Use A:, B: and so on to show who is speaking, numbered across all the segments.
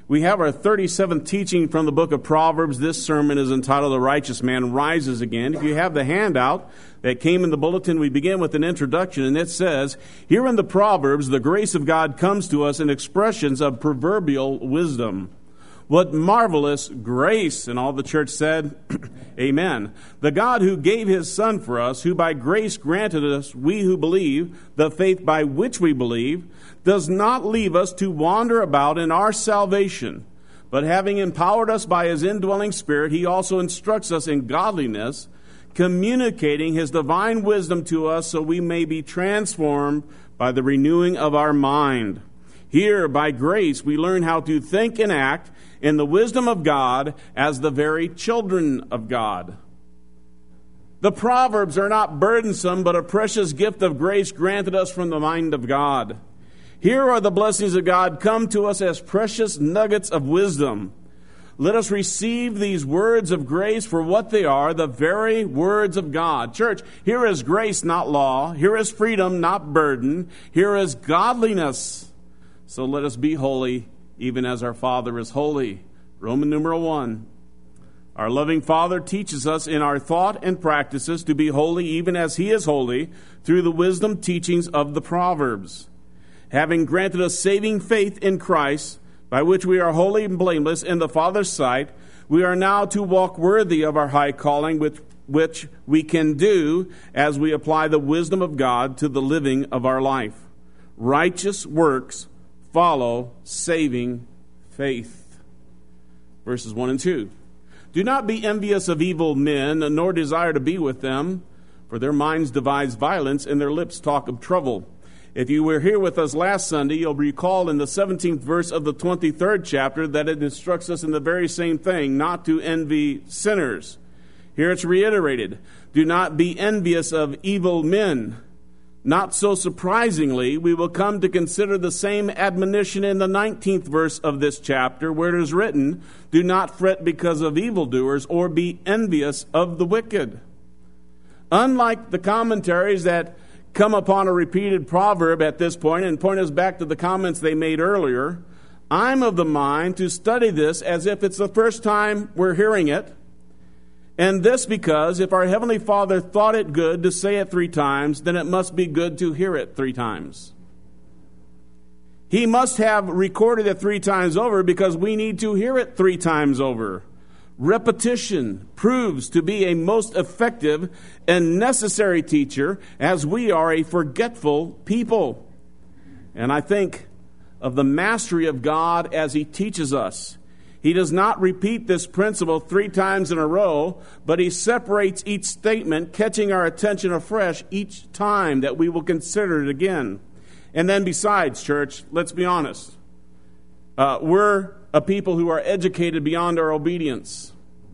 A: We have our 37th teaching from the book of Proverbs. This sermon is entitled "The Righteous Man Rises Again." If you have the handout that came in the bulletin, we begin with an introduction, and it says, "Here in the Proverbs, the grace of God comes to us in expressions of proverbial wisdom." What marvelous grace! And all the church said, Amen. The God who gave his Son for us, who by grace granted us, we who believe, the faith by which we believe, does not leave us to wander about in our salvation, but having empowered us by his indwelling Spirit, he also instructs us in godliness, communicating his divine wisdom to us so we may be transformed by the renewing of our mind. Here, by grace, we learn how to think and act in the wisdom of God as the very children of God. The Proverbs are not burdensome, but a precious gift of grace granted us from the mind of God. Here are the blessings of God come to us as precious nuggets of wisdom. Let us receive these words of grace for what they are, the very words of God. Church, here is grace, not law. Here is freedom, not burden. Here is godliness. So let us be holy, even as our Father is holy. Roman numeral 1. Our loving Father teaches us in our thought and practices to be holy even as he is holy through the wisdom teachings of the Proverbs. Having granted us saving faith in Christ, by which we are holy and blameless in the Father's sight, we are now to walk worthy of our high calling, which we can do as we apply the wisdom of God to the living of our life. Righteous works follow saving faith. Verses 1 and 2. Do not be envious of evil men, nor desire to be with them, for their minds devise violence, and their lips talk of trouble. If you were here with us last Sunday, you'll recall in the 17th verse of the 23rd chapter that it instructs us in the very same thing, not to envy sinners. Here it's reiterated. Do not be envious of evil men. Not so surprisingly, we will come to consider the same admonition in the 19th verse of this chapter, where it is written, "Do not fret because of evildoers, or be envious of the wicked." Unlike the commentaries that come upon a repeated proverb at this point and point us back to the comments they made earlier, I'm of the mind to study this as if it's the first time we're hearing it. And this because if our Heavenly Father thought it good to say it 3 times, then it must be good to hear it 3 times. He must have recorded it 3 times over because we need to hear it 3 times over. Repetition proves to be a most effective and necessary teacher, as we are a forgetful people. And I think of the mastery of God as he teaches us. He does not repeat this principle 3 times in a row, but he separates each statement, catching our attention afresh each time that we will consider it again. And then besides, church, let's be honest. We're a people who are educated beyond our obedience.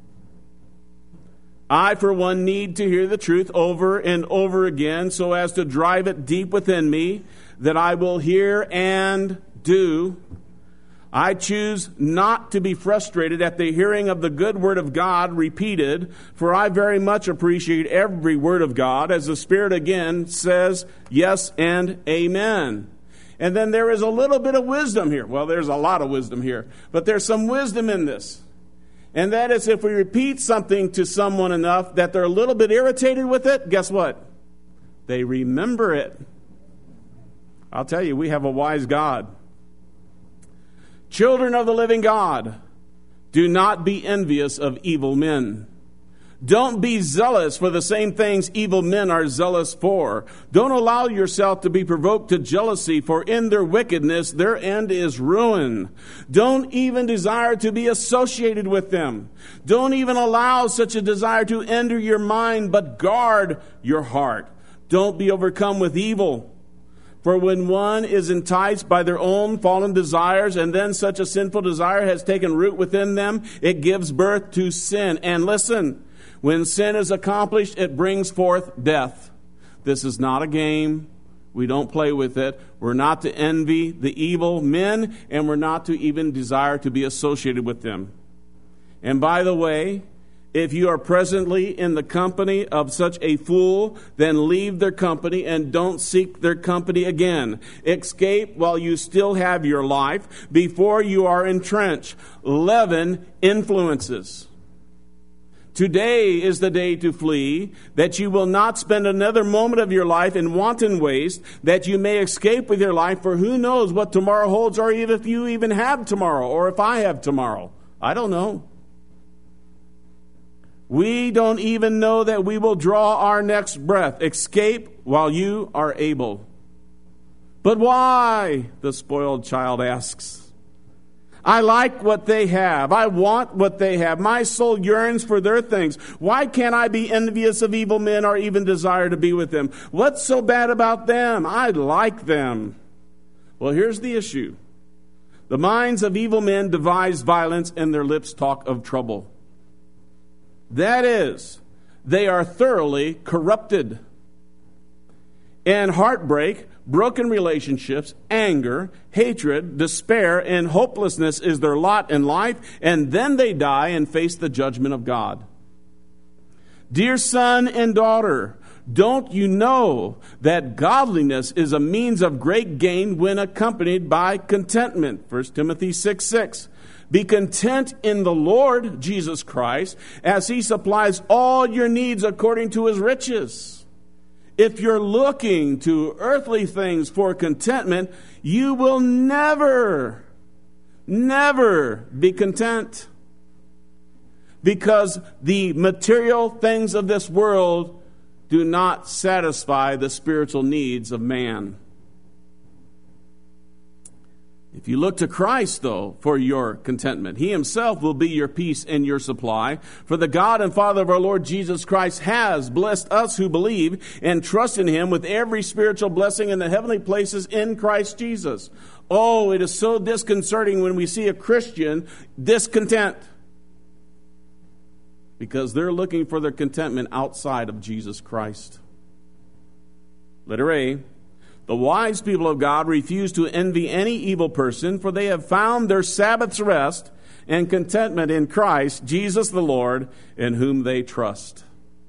A: I, for one, need to hear the truth over and over again so as to drive it deep within me that I will hear and do. I choose not to be frustrated at the hearing of the good word of God repeated, for I very much appreciate every word of God, as the Spirit again says, yes and amen. And then there is a little bit of wisdom here. Well, there's a lot of wisdom here, but there's some wisdom in this. And that is, if we repeat something to someone enough that they're a little bit irritated with it, guess what? They remember it. I'll tell you, we have a wise God. Children of the living God, do not be envious of evil men. Don't be zealous for the same things evil men are zealous for. Don't allow yourself to be provoked to jealousy, for in their wickedness their end is ruin. Don't even desire to be associated with them. Don't even allow such a desire to enter your mind, but guard your heart. Don't be overcome with evil. For when one is enticed by their own fallen desires, and then such a sinful desire has taken root within them, it gives birth to sin. And listen, when sin is accomplished, it brings forth death. This is not a game. We don't play with it. We're not to envy the evil men, and we're not to even desire to be associated with them. And by the way, If you are presently in the company of such a fool, then leave their company and don't seek their company again. Escape while you still have your life before you are entrenched. Leaven influences. Today is the day to flee, that you will not spend another moment of your life in wanton waste, that you may escape with your life, for who knows what tomorrow holds, or even if you even have tomorrow, or if I have tomorrow. I don't know. We don't even know that we will draw our next breath. Escape while you are able. But why? The spoiled child asks. I like what they have. I want what they have. My soul yearns for their things. Why can't I be envious of evil men or even desire to be with them? What's so bad about them? I like them. Well, here's the issue. The minds of evil men devise violence, and their lips talk of trouble. That is, they are thoroughly corrupted. And heartbreak, broken relationships, anger, hatred, despair, and hopelessness is their lot in life, and then they die and face the judgment of God. Dear son and daughter, don't you know that godliness is a means of great gain when accompanied by contentment? 1 Timothy 6:6. Be content in the Lord Jesus Christ, as He supplies all your needs according to His riches. If you're looking to earthly things for contentment, you will never be content. Because the material things of this world do not satisfy the spiritual needs of man. If you look to Christ, though, for your contentment, He Himself will be your peace and your supply. For the God and Father of our Lord Jesus Christ has blessed us who believe and trust in Him with every spiritual blessing in the heavenly places in Christ Jesus. Oh, it is so disconcerting when we see a Christian discontent, because they're looking for their contentment outside of Jesus Christ. Letter A. The wise people of God refuse to envy any evil person, for they have found their Sabbath's rest and contentment in Christ, Jesus the Lord, in whom they trust.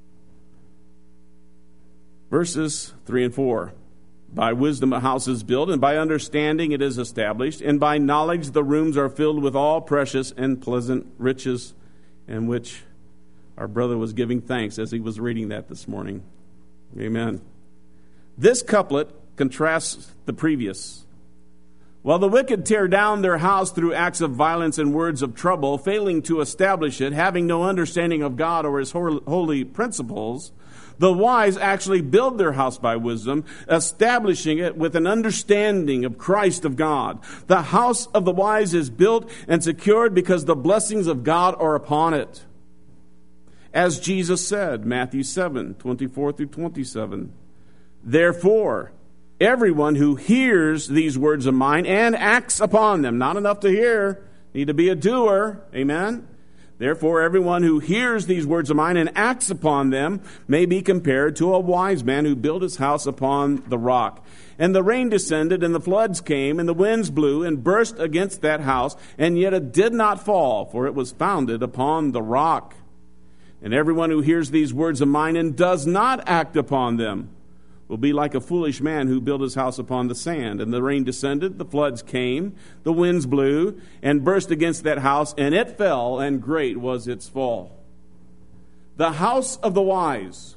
A: Verses 3 and 4. By wisdom a house is built, and by understanding it is established, and by knowledge the rooms are filled with all precious and pleasant riches, in which our brother was giving thanks as he was reading that this morning. Amen. This couplet contrasts the previous. While the wicked tear down their house through acts of violence and words of trouble, failing to establish it, having no understanding of God or His holy principles, the wise actually build their house by wisdom, establishing it with an understanding of Christ of God. The house of the wise is built and secured because the blessings of God are upon it. As Jesus said, Matthew 7:24-27, therefore, everyone who hears these words of mine and acts upon them, not enough to hear, need to be a doer, amen? Therefore, everyone who hears these words of mine and acts upon them may be compared to a wise man who built his house upon the rock. And the rain descended, and the floods came, and the winds blew and burst against that house, and yet it did not fall, for it was founded upon the rock. And everyone who hears these words of mine and does not act upon them will be like a foolish man who built his house upon the sand. And the rain descended, the floods came, the winds blew, and burst against that house, and it fell, and great was its fall. The house of the wise,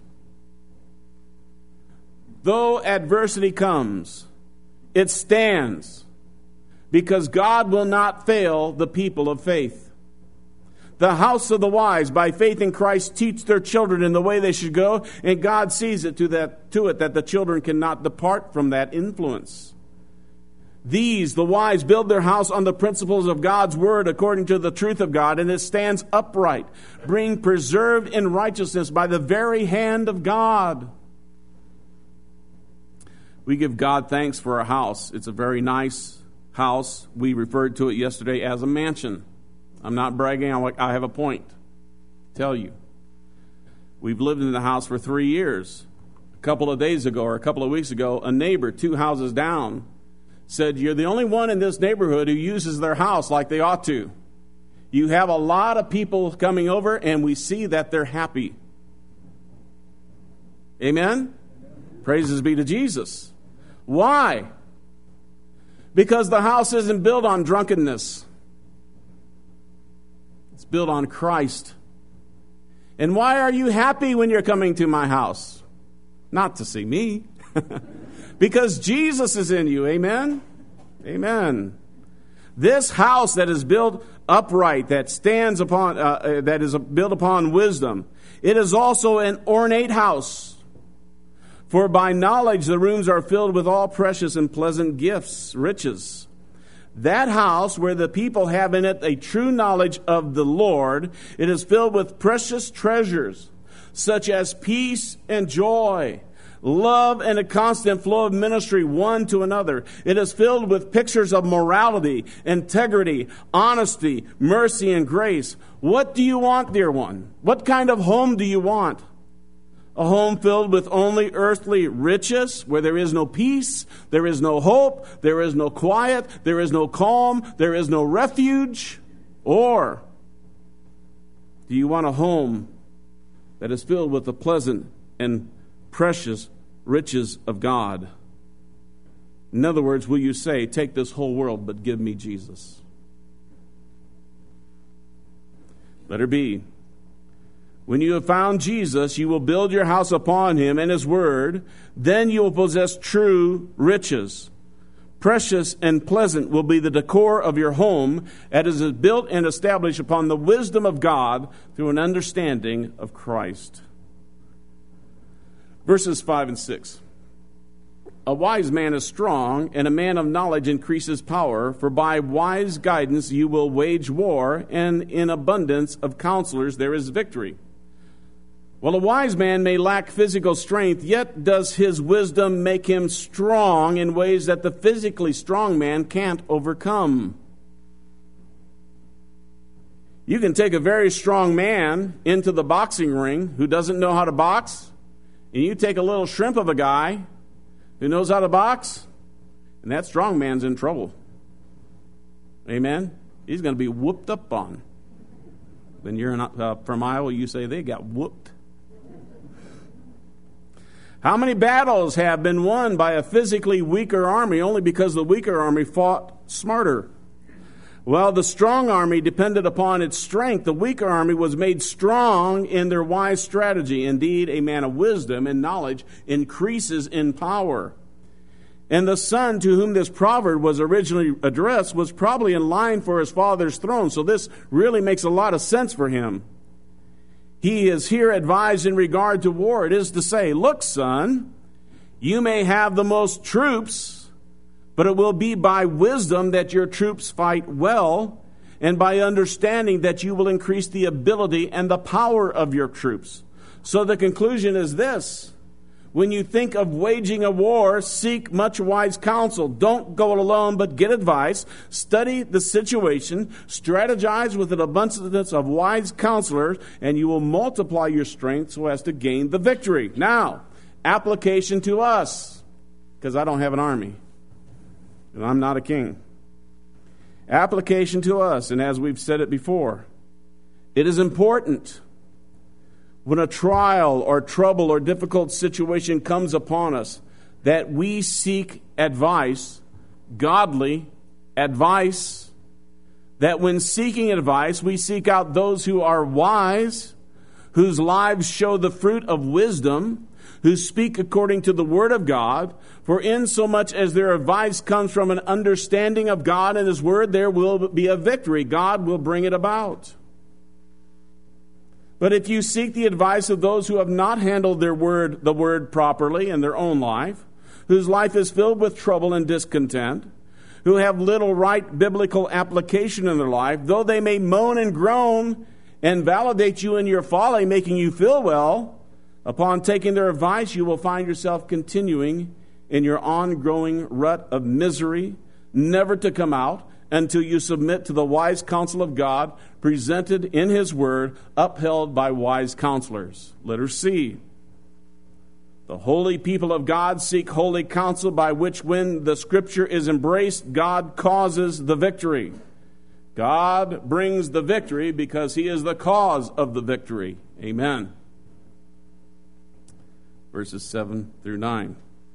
A: though adversity comes, it stands, because God will not fail the people of faith. The house of the wise, by faith in Christ, teach their children in the way they should go, and God sees it to it that the children cannot depart from that influence. These, the wise, build their house on the principles of God's word according to the truth of God, and it stands upright, being preserved in righteousness by the very hand of God. We give God thanks for our house. It's a very nice house. We referred to it yesterday as a mansion. I'm not bragging. I have a point to tell you. We've lived in the house for 3 years. A couple of days ago or a couple of weeks ago, a neighbor 2 houses down said, "You're the only one in this neighborhood who uses their house like they ought to." you have a lot of people coming over, and we see that they're happy. Amen? Praises be to Jesus. Why? Because the house isn't built on drunkenness. It's built on Christ. And why are you happy when you're coming to my house? Not to see me. Because Jesus is in you. Amen? Amen. This house that is built upright, that stands upon, that is built upon wisdom, it is also an ornate house. For by knowledge the rooms are filled with all precious and pleasant gifts, riches. That house where the people have in it a true knowledge of the Lord, it is filled with precious treasures, such as peace and joy, love and a constant flow of ministry one to another. It is filled with pictures of morality, integrity, honesty, mercy, and grace. What do you want, dear one? What kind of home do you want? A home filled with only earthly riches, where there is no peace, there is no hope, there is no quiet, there is no calm, there is no refuge? Or do you want a home that is filled with the pleasant and precious riches of God? In other words, will you say, take this whole world, but give me Jesus? Letter B. When you have found Jesus, you will build your house upon him and his word. Then you will possess true riches. Precious and pleasant will be the decor of your home, as it is built and established upon the wisdom of God through an understanding of Christ. Verses 5 and 6. A wise man is strong, and a man of knowledge increases power. For by wise guidance you will wage war, and in abundance of counselors there is victory. Well, a wise man may lack physical strength, yet does his wisdom make him strong in ways that the physically strong man can't overcome. You can take a very strong man into the boxing ring who doesn't know how to box, and you take a little shrimp of a guy who knows how to box, and that strong man's in trouble. Amen? He's going to be whooped up on. When you're from Iowa, you say they got whooped. How many battles have been won by a physically weaker army only because the weaker army fought smarter? Well, the strong army depended upon its strength. The weaker army was made strong in their wise strategy. Indeed, a man of wisdom and knowledge increases in power. And the son to whom this proverb was originally addressed was probably in line for his father's throne. So this really makes a lot of sense for him. He is here advised in regard to war. It is to say, look, son, you may have the most troops, but it will be by wisdom that your troops fight well, and by understanding that you will increase the ability and the power of your troops. So the conclusion is this. When you think of waging a war, seek much wise counsel. Don't go it alone, but get advice. Study the situation. Strategize with an abundance of wise counselors, and you will multiply your strength so as to gain the victory. Now, application to us, because I don't have an army, and I'm not a king. Application to us, and as we've said it before, it is important when a trial or trouble or difficult situation comes upon us, that we seek advice, godly advice, that when seeking advice, we seek out those who are wise, whose lives show the fruit of wisdom, who speak according to the word of God. For insomuch as their advice comes from an understanding of God and his word, there will be a victory. God will bring it about. But if you seek the advice of those who have not handled the word properly in their own life, whose life is filled with trouble and discontent, who have little right biblical application in their life, though they may moan and groan and validate you in your folly, making you feel well, upon taking their advice, you will find yourself continuing in your ongoing rut of misery, never to come out, until you submit to the wise counsel of God presented in his word, upheld by wise counselors. Letter C. The holy people of God seek holy counsel, by which when the scripture is embraced, God causes the victory. God brings the victory because He is the cause of the victory. Amen. Verses 7 through 9.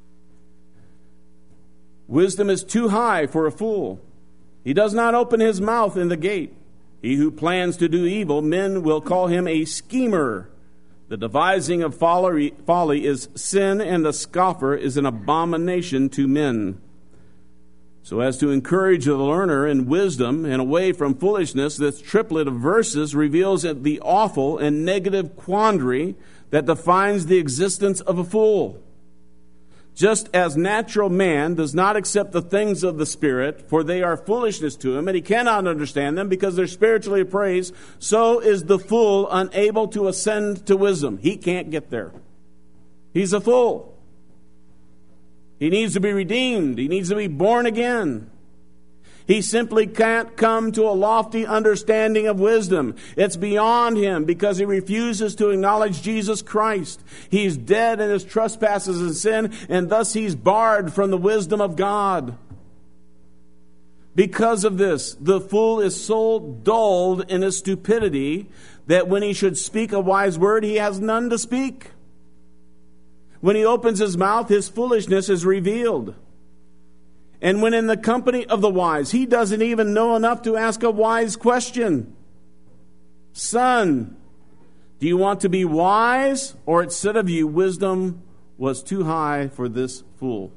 A: Wisdom is too high for a fool. He does not open his mouth in the gate. He who plans to do evil, men will call him a schemer. The devising of folly is sin, and the scoffer is an abomination to men. So as to encourage the learner in wisdom and away from foolishness, this triplet of verses reveals the awful and negative quandary that defines the existence of a fool. Just as natural man does not accept the things of the Spirit, for they are foolishness to him, and he cannot understand them because they're spiritually appraised, so is the fool unable to ascend to wisdom. He can't get there. He's a fool. He needs to be redeemed. He needs to be born again. He simply can't come to a lofty understanding of wisdom. It's beyond him because he refuses to acknowledge Jesus Christ. He's dead in his trespasses and sin, and thus he's barred from the wisdom of God. Because of this, the fool is so dulled in his stupidity that when he should speak a wise word, he has none to speak. When he opens his mouth, his foolishness is revealed. And when in the company of the wise, he doesn't even know enough to ask a wise question. Son, do you want to be wise? Or it said of you, wisdom was too high for this fool.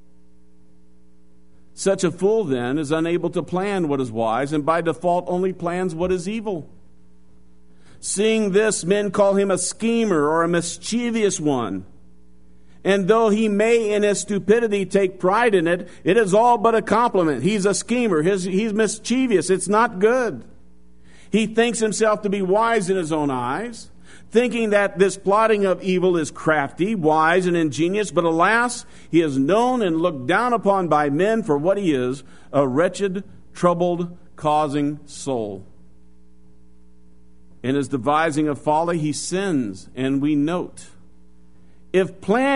A: Such a fool, then, is unable to plan what is wise, and by default only plans what is evil. Seeing this, men call him a schemer or a mischievous one. And though he may in his stupidity take pride in it, it is all but a compliment. He's a schemer. He's mischievous. It's not good. He thinks himself to be wise in his own eyes, thinking that this plotting of evil is crafty, wise, and ingenious. But alas, he is known and looked down upon by men for what he is, a wretched, troubled, causing soul. In his devising of folly, he sins, and we note, If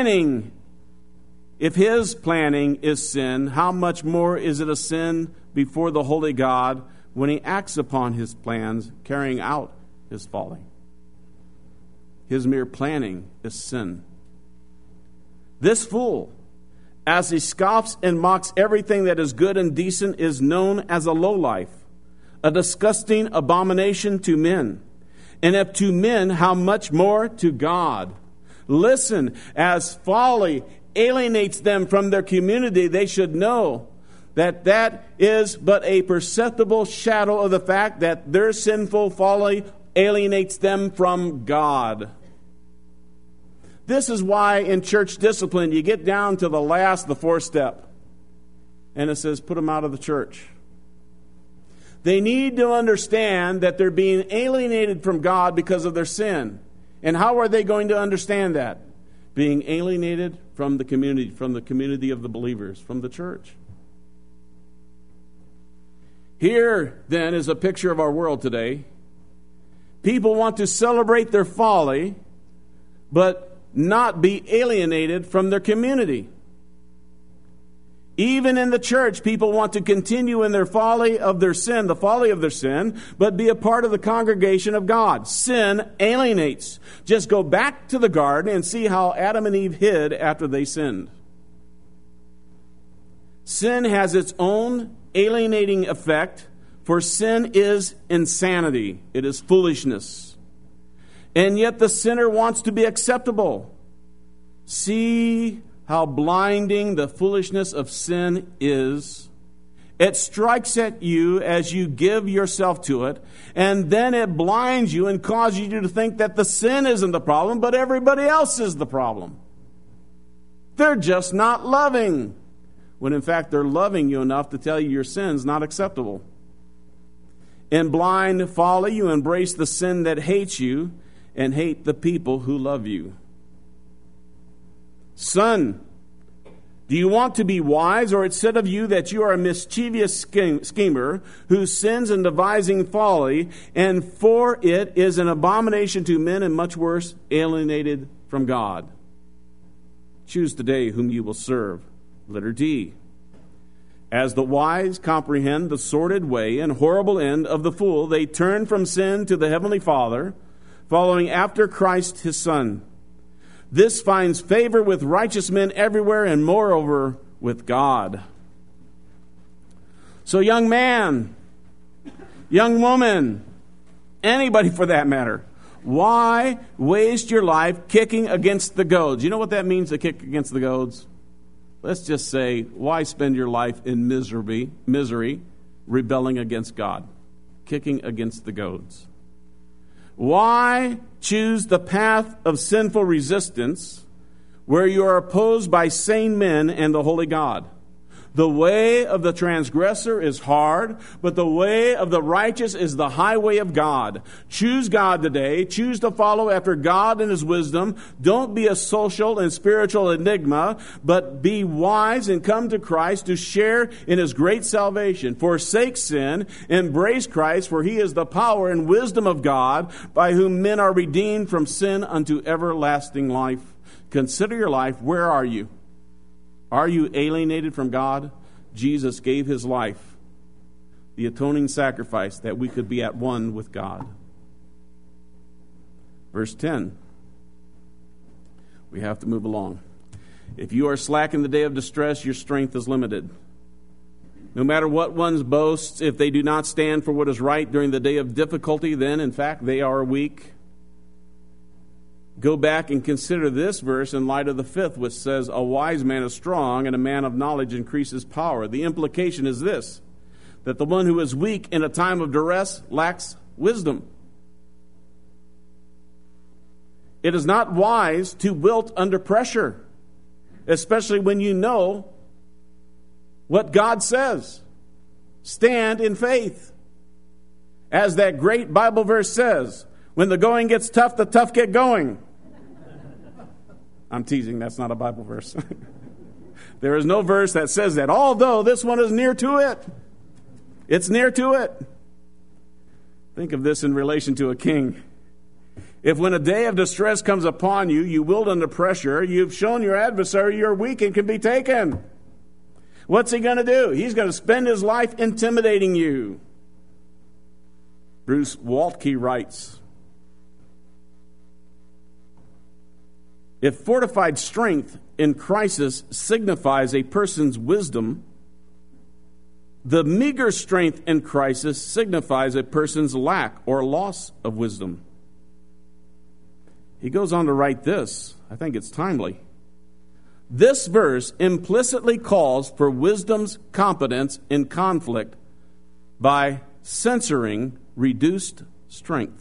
A: his planning is sin, how much more is it a sin before the holy God when he acts upon his plans, carrying out his folly? His mere planning is sin. This fool, as he scoffs and mocks everything that is good and decent, is known as a lowlife, a disgusting abomination to men. And if to men, how much more to God? Listen, as folly alienates them from their community, they should know that that is but a perceptible shadow of the fact that their sinful folly alienates them from God. This is why in church discipline you get down to the fourth step, and it says put them out of the church. They need to understand that they're being alienated from God because of their sin. And how are they going to understand that? Being alienated from the community of the believers, from the church. Here, then, is a picture of our world today. People want to celebrate their folly, but not be alienated from their community. Even in the church, people want to continue in their folly of their sin, the folly of their sin, but be a part of the congregation of God. Sin alienates. Just go back to the garden and see how Adam and Eve hid after they sinned. Sin has its own alienating effect, for sin is insanity. It is foolishness. And yet the sinner wants to be acceptable. See how blinding the foolishness of sin is. It strikes at you as you give yourself to it, and then it blinds you and causes you to think that the sin isn't the problem, but everybody else is the problem. They're just not loving, when in fact they're loving you enough to tell you your sin's not acceptable. In blind folly, you embrace the sin that hates you and hate the people who love you. Son, do you want to be wise, or it said of you that you are a mischievous schemer who sins in devising folly, and for it is an abomination to men, and much worse, alienated from God? Choose today whom you will serve. Letter D. As the wise comprehend the sordid way and horrible end of the fool, they turn from sin to the Heavenly Father, following after Christ his Son. This finds favor with righteous men everywhere, and moreover with God. So young man, young woman, anybody for that matter, why waste your life kicking against the goads? You know what that means, to kick against the goads? Let's just say, why spend your life in misery, rebelling against God, kicking against the goads? Why choose the path of sinful resistance where you are opposed by sane men and the holy God? The way of the transgressor is hard, but the way of the righteous is the highway of God. Choose God today. Choose to follow after God and his wisdom. Don't be a social and spiritual enigma, but be wise and come to Christ to share in his great salvation. Forsake sin, embrace Christ, for he is the power and wisdom of God, by whom men are redeemed from sin unto everlasting life. Consider your life. Where are you? Are you alienated from God? Jesus gave his life, the atoning sacrifice, that we could be at one with God. Verse 10. We have to move along. If you are slack in the day of distress, your strength is limited. No matter what one boasts, if they do not stand for what is right during the day of difficulty, then in fact they are weak. Go back and consider this verse in light of the fifth, which says, a wise man is strong, and a man of knowledge increases power. The implication is this, that the one who is weak in a time of duress lacks wisdom. It is not wise to wilt under pressure, especially when you know what God says. Stand in faith. As that great Bible verse says, when the going gets tough, the tough get going. I'm teasing, that's not a Bible verse. There is no verse that says that, although this one is near to it. It's near to it. Think of this in relation to a king. If when a day of distress comes upon you, you wilt under pressure, you've shown your adversary you're weak and can be taken. What's he going to do? He's going to spend his life intimidating you. Bruce Waltke writes, if fortified strength in crisis signifies a person's wisdom, the meager strength in crisis signifies a person's lack or loss of wisdom. He goes on to write this. I think it's timely. This verse implicitly calls for wisdom's competence in conflict by censoring reduced strength.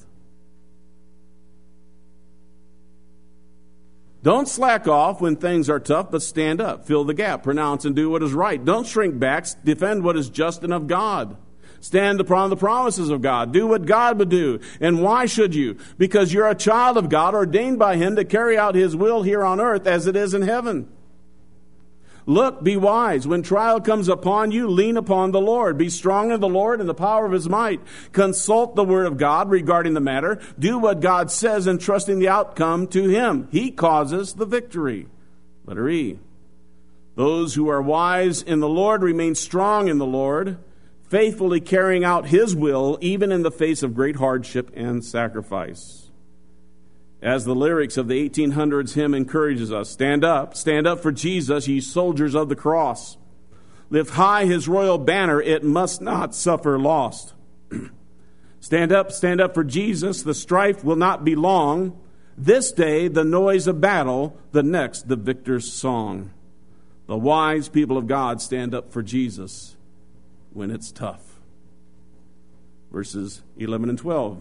A: Don't slack off when things are tough, but stand up, fill the gap, pronounce and do what is right. Don't shrink back, defend what is just and of God. Stand upon the promises of God. Do what God would do. And why should you? Because you're a child of God, ordained by him to carry out his will here on earth as it is in heaven. Look, be wise. When trial comes upon you, lean upon the Lord. Be strong in the Lord and the power of his might. Consult the word of God regarding the matter. Do what God says, entrusting the outcome to him. He causes the victory. Letter E. Those who are wise in the Lord remain strong in the Lord, faithfully carrying out his will, even in the face of great hardship and sacrifice. As the lyrics of the 1800s hymn encourages us, stand up for Jesus, ye soldiers of the cross. Lift high his royal banner, it must not suffer loss. Stand up for Jesus, the strife will not be long. This day the noise of battle, the next the victor's song. The wise people of God stand up for Jesus when it's tough. Verses 11 and 12.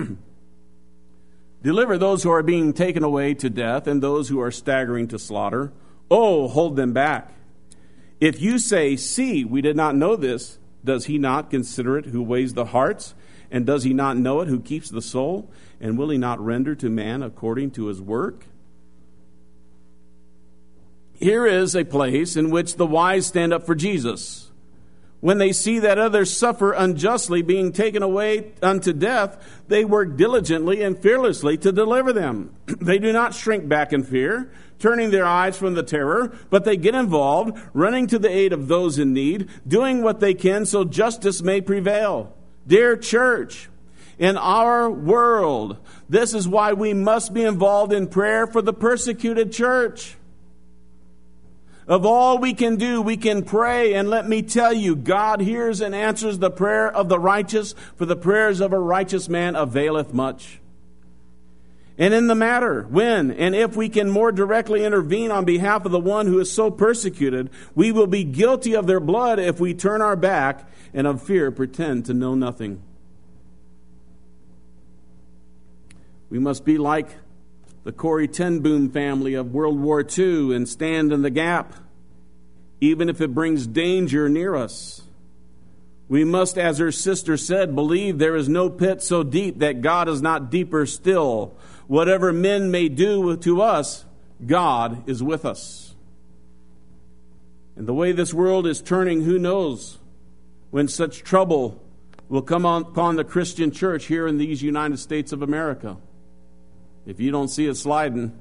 A: Deliver those who are being taken away to death and those who are staggering to slaughter. Oh, hold them back. If you say, see, we did not know this, does he not consider it who weighs the hearts? And does he not know it who keeps the soul? And will he not render to man according to his work? Here is a place in which the wise stand up for Jesus. When they see that others suffer unjustly, being taken away unto death, they work diligently and fearlessly to deliver them. They do not shrink back in fear, turning their eyes from the terror, but they get involved, running to the aid of those in need, doing what they can so justice may prevail. Dear church, in our world, this is why we must be involved in prayer for the persecuted church. Of all we can do, we can pray, and let me tell you, God hears and answers the prayer of the righteous, for the prayers of a righteous man availeth much. And in the matter, when and if we can more directly intervene on behalf of the one who is so persecuted, we will be guilty of their blood if we turn our back and of fear pretend to know nothing. We must be like the Corrie ten Boom family of World War II and stand in the gap, even if it brings danger near us. We must, as her sister said, believe there is no pit so deep that God is not deeper still. Whatever men may do to us, God is with us. And the way this world is turning, who knows when such trouble will come upon the Christian church here in these United States of America. If you don't see it sliding,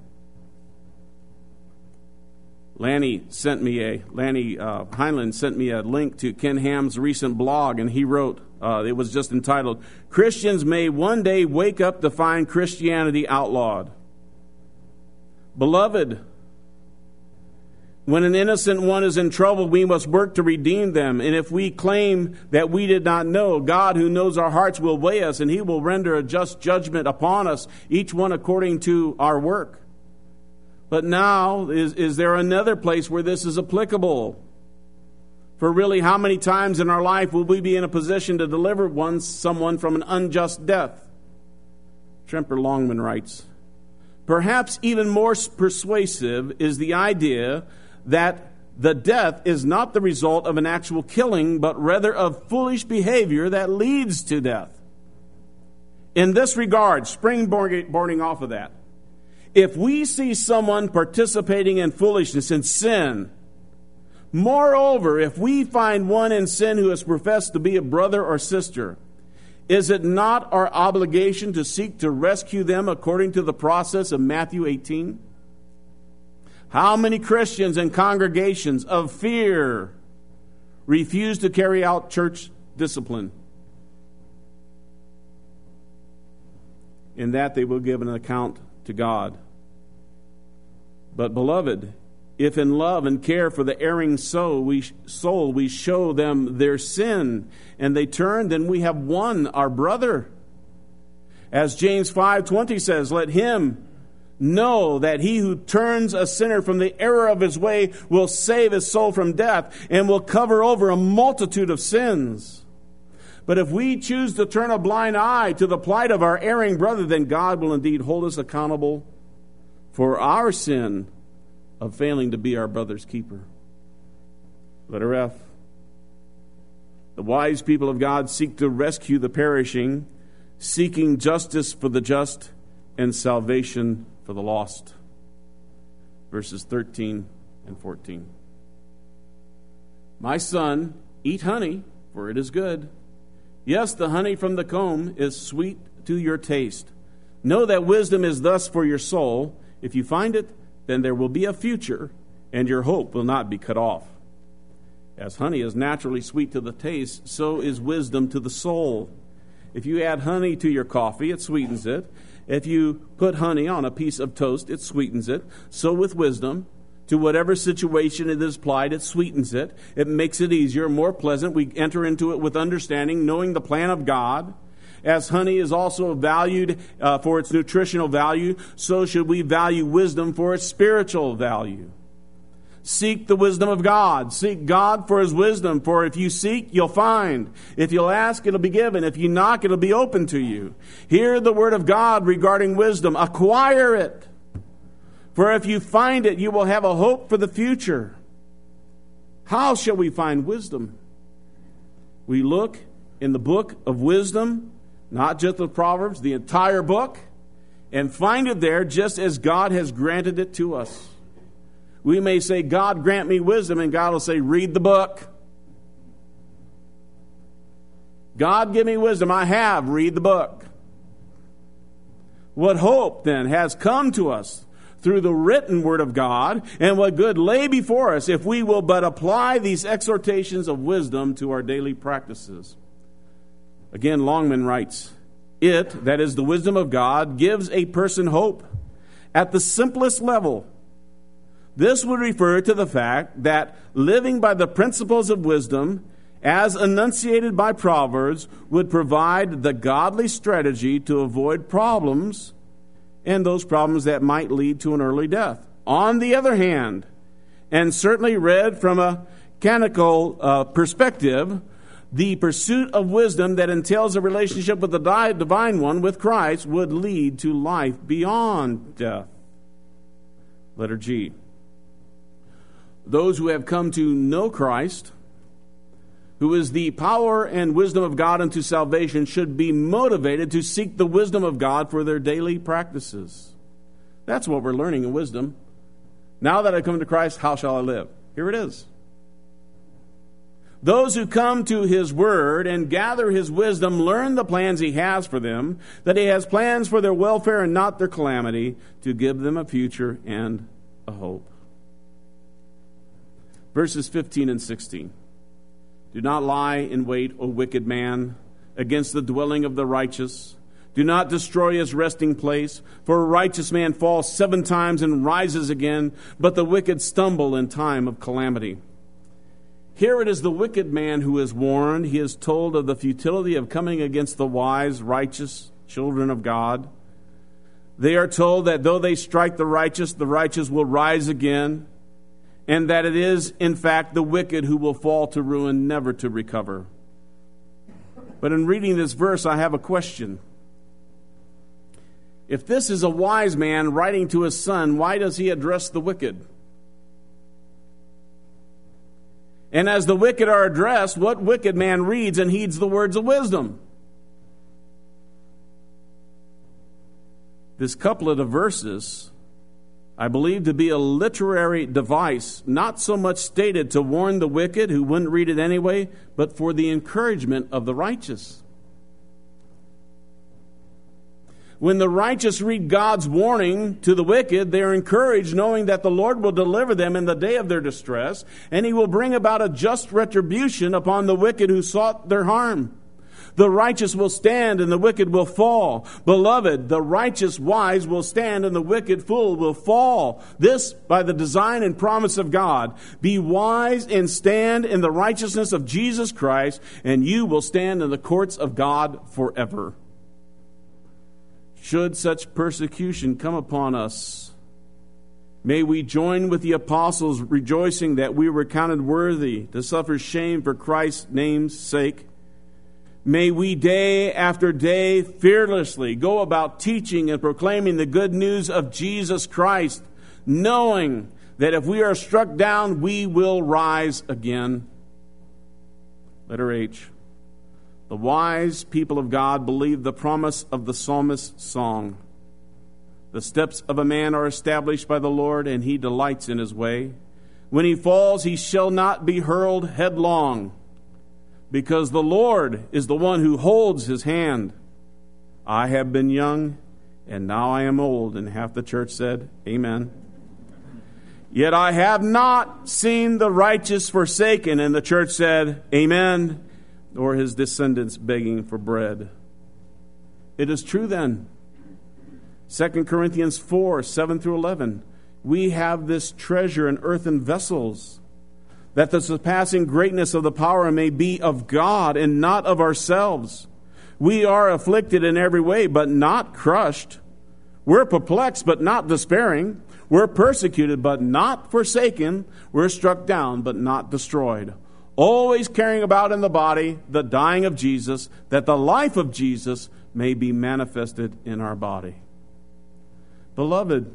A: Lanny Heinlein sent me a link to Ken Ham's recent blog, and he wrote, it was just entitled, "Christians may one day wake up to find Christianity outlawed." Beloved, when an innocent one is in trouble, we must work to redeem them. And if we claim that we did not know, God, who knows our hearts, will weigh us, and He will render a just judgment upon us, each one according to our work. But now, is there another place where this is applicable? For really, how many times in our life will we be in a position to deliver someone from an unjust death? Tremper Longman writes, "Perhaps even more persuasive is the idea that the death is not the result of an actual killing, but rather of foolish behavior that leads to death. In this regard, springboarding off of that, if we see someone participating in foolishness and sin, moreover, if we find one in sin who has professed to be a brother or sister, is it not our obligation to seek to rescue them according to the process of Matthew 18? How many Christians and congregations of fear refuse to carry out church discipline? In that they will give an account to God. But beloved, if in love and care for the erring soul we show them their sin, and they turn, then we have won our brother. As James 5:20 says, let him know that he who turns a sinner from the error of his way will save his soul from death and will cover over a multitude of sins. But if we choose to turn a blind eye to the plight of our erring brother, then God will indeed hold us accountable for our sin of failing to be our brother's keeper. Letter F. The wise people of God seek to rescue the perishing, seeking justice for the just and salvation for the lost. Verses 13 and 14. My son, eat honey, for it is good. Yes, the honey from the comb is sweet to your taste. Know that wisdom is thus for your soul. If you find it, then there will be a future, and your hope will not be cut off. As honey is naturally sweet to the taste, so is wisdom to the soul. If you add honey to your coffee, it sweetens it. If you put honey on a piece of toast, it sweetens it. So with wisdom, to whatever situation it is applied, it sweetens it. It makes it easier, more pleasant. We enter into it with understanding, knowing the plan of God. As honey is also valued for its nutritional value, so should we value wisdom for its spiritual value. Seek the wisdom of God. Seek God for His wisdom. For if you seek, you'll find. If you'll ask, it'll be given. If you knock, it'll be open to you. Hear the word of God regarding wisdom. Acquire it. For if you find it, you will have a hope for the future. How shall we find wisdom? We look in the book of wisdom, not just the Proverbs, the entire book, and find it there just as God has granted it to us. We may say, God, grant me wisdom, and God will say, read the book. God, give me wisdom. I have. Read the book. What hope, then, has come to us through the written word of God, and what good lay before us if we will but apply these exhortations of wisdom to our daily practices. Again, Longman writes, it, that is the wisdom of God, gives a person hope at the simplest level. This would refer to the fact that living by the principles of wisdom, as enunciated by Proverbs, would provide the godly strategy to avoid problems, and those problems that might lead to an early death. On the other hand, and certainly read from a canonical perspective, the pursuit of wisdom that entails a relationship with the divine one, with Christ, would lead to life beyond death. Letter G. Those who have come to know Christ, who is the power and wisdom of God unto salvation, should be motivated to seek the wisdom of God for their daily practices. That's what we're learning in wisdom. Now that I come to Christ, how shall I live? Here it is. Those who come to His Word and gather His wisdom learn the plans He has for them, that He has plans for their welfare and not their calamity, to give them a future and a hope. Verses 15 and 16. Do not lie in wait, O wicked man, against the dwelling of the righteous. Do not destroy his resting place, for a righteous man falls 7 times and rises again, but the wicked stumble in time of calamity. Here it is the wicked man who is warned. He is told of the futility of coming against the wise, righteous children of God. They are told that though they strike the righteous will rise again, and that it is, in fact, the wicked who will fall to ruin, never to recover. But in reading this verse, I have a question. If this is a wise man writing to his son, why does he address the wicked? And as the wicked are addressed, what wicked man reads and heeds the words of wisdom? This couplet of verses, I believe to be a literary device, not so much stated to warn the wicked who wouldn't read it anyway, but for the encouragement of the righteous. When the righteous read God's warning to the wicked, they are encouraged, knowing that the Lord will deliver them in the day of their distress, and He will bring about a just retribution upon the wicked who sought their harm. The righteous will stand and the wicked will fall. Beloved, the righteous wise will stand and the wicked fool will fall. This by the design and promise of God. Be wise and stand in the righteousness of Jesus Christ, and you will stand in the courts of God forever. Should such persecution come upon us, may we join with the apostles, rejoicing that we were counted worthy to suffer shame for Christ's name's sake. May we day after day fearlessly go about teaching and proclaiming the good news of Jesus Christ, knowing that if we are struck down, we will rise again. Letter H. The wise people of God believe the promise of the psalmist's song. The steps of a man are established by the Lord, and He delights in his way. When he falls, he shall not be hurled headlong, because the Lord is the one who holds his hand. I have been young, and now I am old. And half the church said, Amen. Yet I have not seen the righteous forsaken. And the church said, Amen. Or his descendants begging for bread. It is true then. 2 Corinthians 4, 7 through 11. We have this treasure in earthen vessels, that the surpassing greatness of the power may be of God and not of ourselves. We are afflicted in every way, but not crushed. We're perplexed, but not despairing. We're persecuted, but not forsaken. We're struck down, but not destroyed. Always carrying about in the body the dying of Jesus, that the life of Jesus may be manifested in our body. Beloved,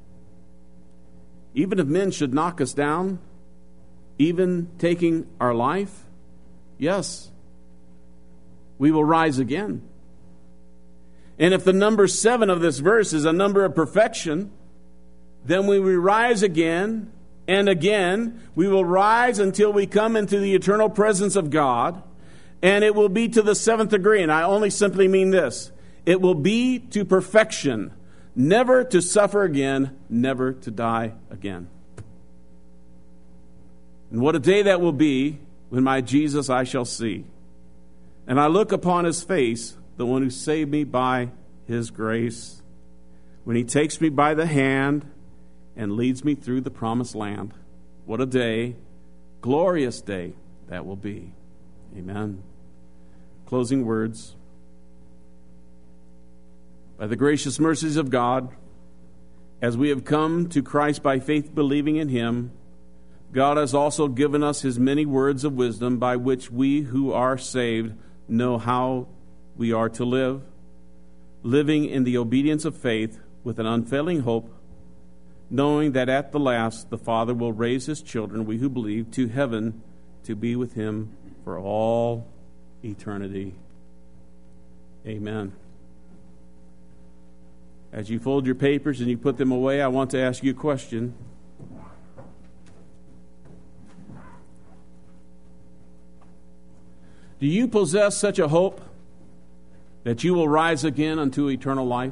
A: even if men should knock us down, even taking our life, yes, we will rise again. And if the number 7 of this verse is a number of perfection, then when we rise again and again, we will rise until we come into the eternal presence of God. And it will be to the 7th degree, and I only simply mean this. It will be to perfection, never to suffer again, never to die again. And what a day that will be when my Jesus I shall see. And I look upon his face, the one who saved me by his grace, when he takes me by the hand and leads me through the promised land. What a day, glorious day that will be. Amen. Closing words. By the gracious mercies of God, as we have come to Christ by faith, believing in him, God has also given us his many words of wisdom by which we who are saved know how we are to live, living in the obedience of faith with an unfailing hope, knowing that at the last the Father will raise his children, we who believe, to heaven to be with him for all eternity. Amen. As you fold your papers and you put them away, I want to ask you a question. Do you possess such a hope that you will rise again unto eternal life?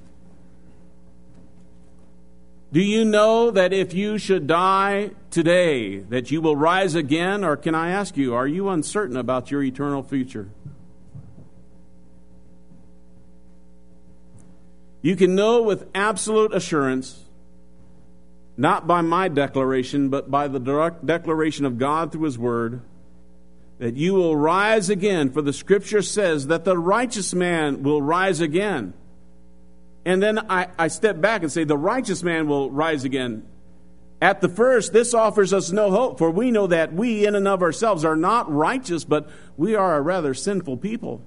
A: Do you know that if you should die today, that you will rise again? Or can I ask you, are you uncertain about your eternal future? You can know with absolute assurance, not by my declaration, but by the direct declaration of God through his word, that you will rise again. For the scripture says that the righteous man will rise again. And then I step back and say the righteous man will rise again. At the first, this offers us no hope, for we know that we in and of ourselves are not righteous, but we are a rather sinful people.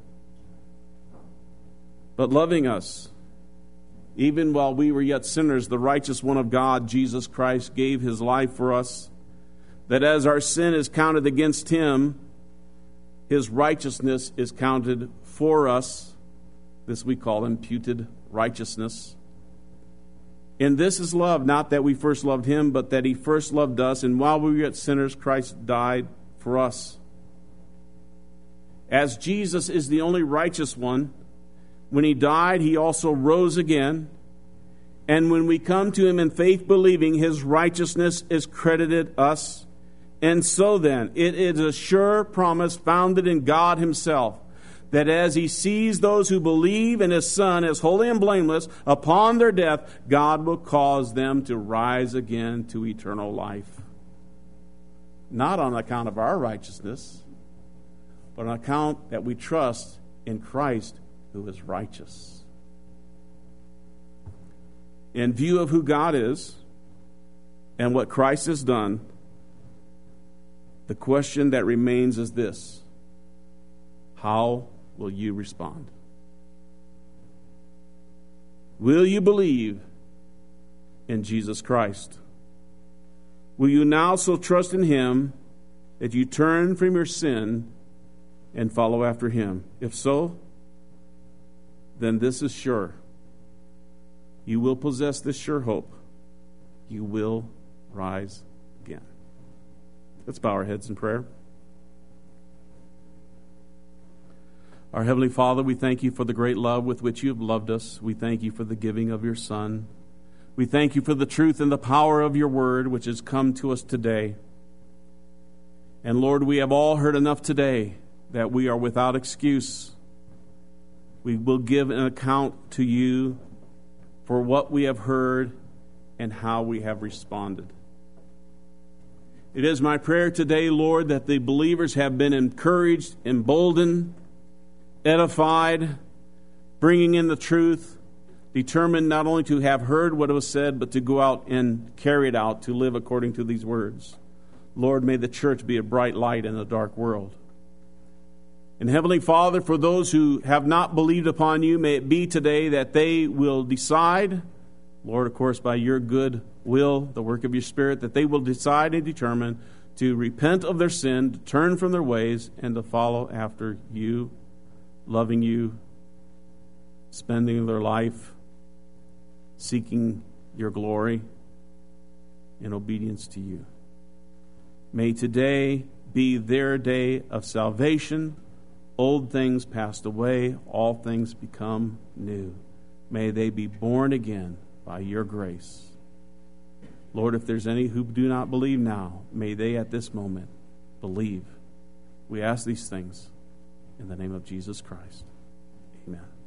A: But loving us, even while we were yet sinners, the righteous one of God, Jesus Christ, gave his life for us, that as our sin is counted against him, his righteousness is counted for us. This we call imputed righteousness. And this is love, not that we first loved him, but that he first loved us, and while we were yet sinners, Christ died for us. As Jesus is the only righteous one, when he died, he also rose again. And when we come to him in faith, believing, his righteousness is credited us. And so then, it is a sure promise founded in God himself, that as he sees those who believe in his Son as holy and blameless upon their death, God will cause them to rise again to eternal life. Not on account of our righteousness, but on account that we trust in Christ who is righteous. In view of who God is and what Christ has done, the question that remains is this: how will you respond? Will you believe in Jesus Christ? Will you now so trust in him that you turn from your sin and follow after him? If so, then this is sure. You will possess this sure hope. You will rise again. Let's bow our heads in prayer. Our Heavenly Father, we thank you for the great love with which you have loved us. We thank you for the giving of your Son. We thank you for the truth and the power of your word which has come to us today. And Lord, we have all heard enough today that we are without excuse. We will give an account to you for what we have heard and how we have responded. It is my prayer today, Lord, that the believers have been encouraged, emboldened, edified, bringing in the truth, determined not only to have heard what was said, but to go out and carry it out, to live according to these words. Lord, may the church be a bright light in a dark world. And Heavenly Father, for those who have not believed upon you, may it be today that they will decide, Lord, of course, by your good will, the work of your Spirit, that they will decide and determine to repent of their sin, to turn from their ways, and to follow after you, loving you, spending their life seeking your glory in obedience to you. May today be their day of salvation, Old things passed away, all things become new. May they be born again by your grace. Lord, if there's any who do not believe now, may they at this moment believe. We ask these things in the name of Jesus Christ. Amen.